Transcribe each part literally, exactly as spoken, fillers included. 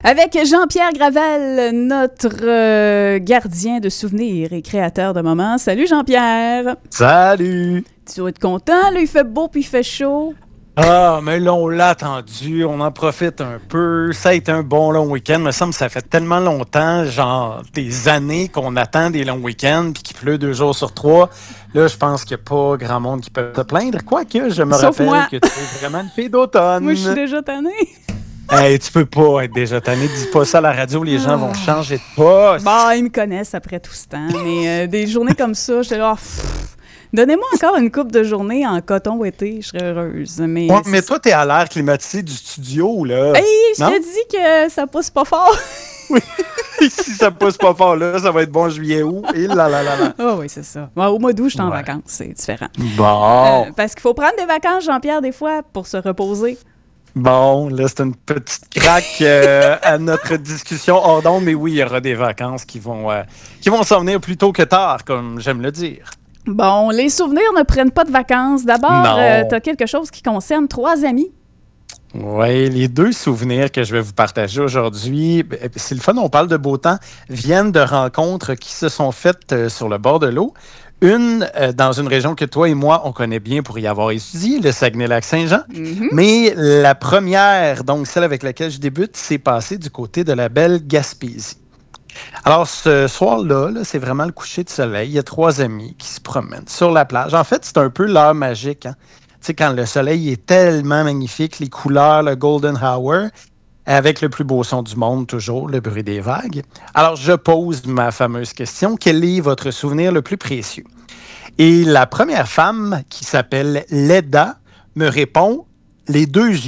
Avec Jean-Pierre Gravel, notre euh, gardien de souvenirs et créateur de moments. Salut Jean-Pierre! Salut! Tu dois être content, là, il fait beau puis il fait chaud. Ah, mais là, on l'a attendu, on en profite un peu. Ça a été un bon long week-end. Il me semble que ça fait tellement longtemps, genre des années qu'on attend des longs week-ends puis qu'il pleut deux jours sur trois. Là, je pense qu'il n'y a pas grand monde qui peut se plaindre. Quoique, je me Sauf rappelle moi. que tu es vraiment une fille d'automne. Moi, je suis déjà tannée. Hey, tu peux pas être déjà tannée. Dis pas ça à la radio, les gens vont changer de poste. Bon, ils me connaissent après tout ce temps, mais euh, des journées comme ça, j'étais là, pff, donnez-moi encore une couple de journées en coton ouetté, je serais heureuse. Mais, Ouais, mais toi, t'es à l'air climatisé du studio, là. Hey, je te dis que ça pousse pas fort. Oui, si ça pousse pas fort, là, ça va être bon juillet-août. Et là, là, là, là. Ah oui, c'est ça. Bon, au mois d'août, je suis en Ouais. vacances, c'est différent. Bon. Euh, parce qu'il faut prendre des vacances, Jean-Pierre, des fois, pour se reposer. Bon, là, c'est une petite craque euh, à notre discussion hors d'onde, mais oui, il y aura des vacances qui vont, euh, qui vont s'en venir plus tôt que tard, comme j'aime le dire. Bon, les souvenirs ne prennent pas de vacances. D'abord, Non. euh, tu as quelque chose qui concerne trois amis. Oui, les deux souvenirs que je vais vous partager aujourd'hui, ben, c'est le fun, on parle de beau temps, viennent de rencontres qui se sont faites euh, sur le bord de l'eau. Une euh, dans une région que toi et moi, on connaît bien pour y avoir étudié, le Saguenay-Lac-Saint-Jean. Mm-hmm. Mais la première, donc celle avec laquelle je débute, s'est passée du côté de la belle Gaspésie. Alors, ce soir-là, là, c'est vraiment le coucher de soleil. Il y a trois amis qui se promènent sur la plage. En fait, c'est un peu l'heure magique, hein? Tu sais, quand le soleil est tellement magnifique, les couleurs, le golden hour, avec le plus beau son du monde, toujours, le bruit des vagues. Alors, je pose ma fameuse question. Quel est votre souvenir le plus précieux? Et la première femme, qui s'appelle Leda, me répond « les deux yeux ».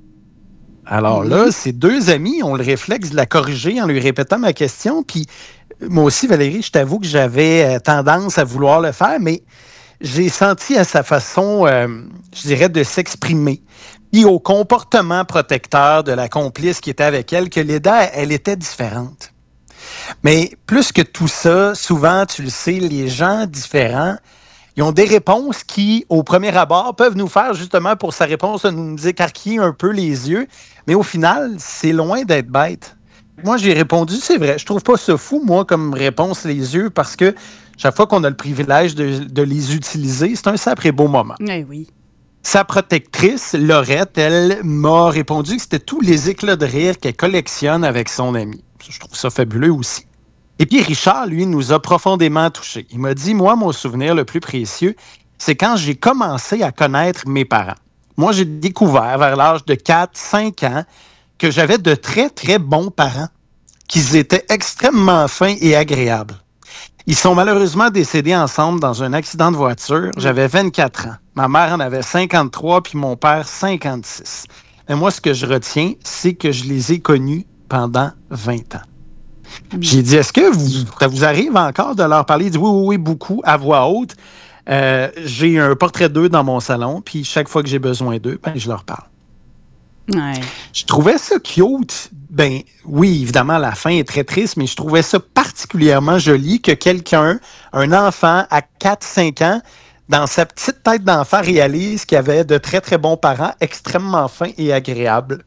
Alors là, ces deux amis ont le réflexe de la corriger en lui répétant ma question. Puis moi aussi, Valérie, je t'avoue que j'avais tendance à vouloir le faire, mais j'ai senti à sa façon, euh, je dirais, de s'exprimer. Puis au comportement protecteur de la complice qui était avec elle, que Leda, elle était différente. Mais plus que tout ça, souvent, tu le sais, les gens différents, ils ont des réponses qui, au premier abord, peuvent nous faire, justement, pour sa réponse, nous écarquiller un peu les yeux. Mais au final, c'est loin d'être bête. Moi, j'ai répondu, c'est vrai, je trouve pas ça fou, moi, comme réponse, les yeux, parce que chaque fois qu'on a le privilège de, de les utiliser, c'est un sacré beau moment. Eh oui. Sa protectrice, Laurette, elle m'a répondu que c'était tous les éclats de rire qu'elle collectionne avec son ami. Je trouve ça fabuleux aussi. Et puis Richard, lui, nous a profondément touchés. Il m'a dit, moi, mon souvenir le plus précieux, c'est quand j'ai commencé à connaître mes parents. Moi, j'ai découvert vers l'âge de quatre cinq ans que j'avais de très, très bons parents, qu'ils étaient extrêmement fins et agréables. Ils sont malheureusement décédés ensemble dans un accident de voiture. J'avais vingt-quatre ans. Ma mère en avait cinquante-trois, puis mon père cinquante-six. Mais moi, ce que je retiens, c'est que je les ai connus pendant vingt ans. J'ai dit, est-ce que vous, ça vous arrive encore de leur parler? Il dit, oui, oui, oui, beaucoup, à voix haute. Euh, j'ai un portrait d'eux dans mon salon, puis chaque fois que j'ai besoin d'eux, ben, je leur parle. Ouais. Je trouvais ça cute. Ben oui, évidemment, la fin est très triste, mais je trouvais ça particulièrement joli que quelqu'un, un enfant à quatre cinq ans, dans sa petite tête d'enfant, réalise qu'il avait de très, très bons parents, extrêmement fins et agréables.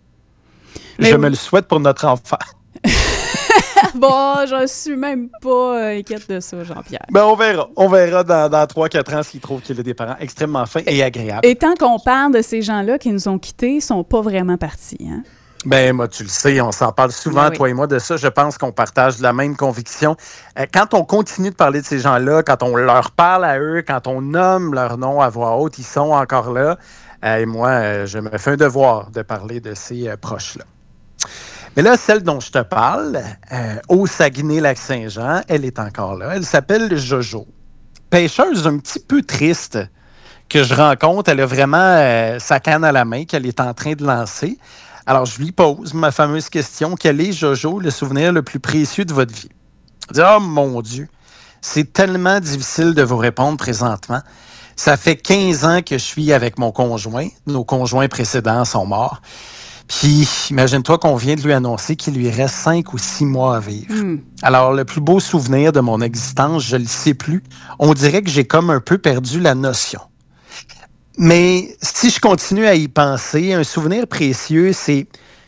Mais je oui. me le souhaite pour notre enfant. Bon, je suis même pas euh, inquiète de ça, Jean-Pierre. Ben, on verra. On verra dans, dans trois quatre ans s'il trouve qu'il a des parents extrêmement fins et agréables. Et tant qu'on parle de ces gens-là qui nous ont quittés, ils sont pas vraiment partis, hein? Ben, moi, tu le sais, on s'en parle souvent, oui. toi et moi, de ça. Je pense qu'on partage la même conviction. Euh, quand on continue de parler de ces gens-là, quand on leur parle à eux, quand on nomme leur nom à voix haute, ils sont encore là. Euh, et moi, euh, je me fais un devoir de parler de ces euh, proches-là. Mais là, celle dont je te parle, euh, au Saguenay-Lac-Saint-Jean, elle est encore là. Elle s'appelle Jojo. Pêcheuse un petit peu triste que je rencontre. Elle a vraiment euh, sa canne à la main qu'elle est en train de lancer. Alors, je lui pose ma fameuse question. Quel est, Jojo, le souvenir le plus précieux de votre vie? Elle dit, oh mon Dieu, c'est tellement difficile de vous répondre présentement. Ça fait quinze ans que je suis avec mon conjoint. Nos conjoints précédents sont morts. Puis, imagine-toi qu'on vient de lui annoncer qu'il lui reste cinq ou six mois à vivre. Mm. Alors, le plus beau souvenir de mon existence, je ne le sais plus. On dirait que j'ai comme un peu perdu la notion. Mais si je continue à y penser, un souvenir précieux, c'est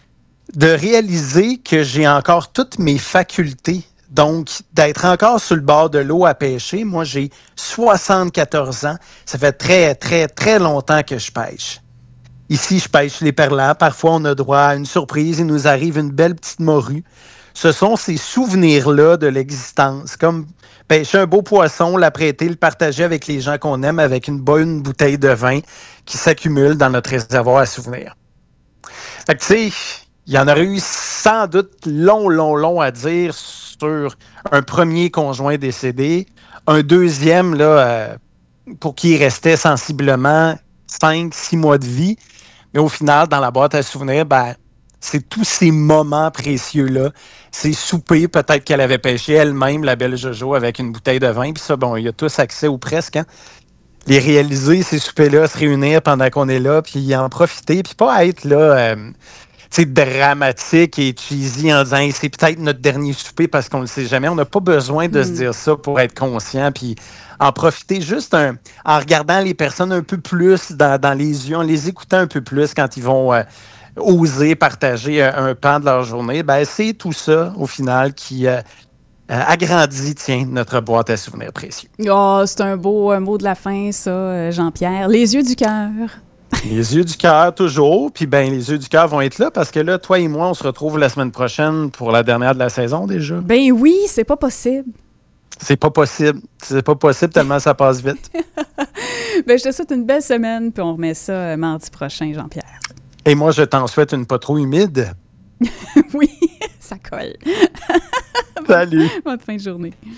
de réaliser que j'ai encore toutes mes facultés. Donc, d'être encore sur le bord de l'eau à pêcher. Moi, j'ai soixante-quatorze ans. Ça fait très, très, très longtemps que je pêche. Ici, je pêche les perlats. Parfois, on a droit à une surprise. Il nous arrive une belle petite morue. Ce sont ces souvenirs-là de l'existence. Comme pêcher un beau poisson, l'apprêter, le partager avec les gens qu'on aime, avec une bonne bouteille de vin qui s'accumule dans notre réservoir à souvenirs. Fait que, tu sais, il y en aurait eu sans doute long, long, long à dire sur un premier conjoint décédé, un deuxième, là, euh, pour qui il restait sensiblement cinq, six mois de vie. Mais au final, dans la boîte à souvenirs, ben, c'est tous ces moments précieux-là. Ces soupers, peut-être qu'elle avait pêché elle-même, la belle Jojo, avec une bouteille de vin. Puis ça, bon, il y a tous accès ou presque, hein. Les réaliser, ces soupers-là, se réunir pendant qu'on est là, puis en profiter, puis pas être là... Euh, c'est dramatique et cheesy en disant hey, c'est peut-être notre dernier souper parce qu'on ne le sait jamais. On n'a pas besoin de mm. se dire ça pour être conscient puis en profiter juste un, en regardant les personnes un peu plus dans, dans les yeux, en les écoutant un peu plus quand ils vont euh, oser partager un, un pan de leur journée. Ben, c'est tout ça, au final, qui euh, euh, agrandit, tiens, notre boîte à souvenirs précieux. Oh, c'est un beau un mot de la fin, ça, Jean-Pierre. Les yeux du cœur. Les yeux du cœur, toujours. Puis, ben, les yeux du cœur vont être là parce que là, toi et moi, on se retrouve la semaine prochaine pour la dernière de la saison déjà. Ben oui, c'est pas possible. C'est pas possible. C'est pas possible tellement ça passe vite. Ben, je te souhaite une belle semaine, puis on remet ça euh, mardi prochain, Jean-Pierre. Et moi, je t'en souhaite une pas trop humide. Oui, ça colle. Salut. Bonne fin de journée.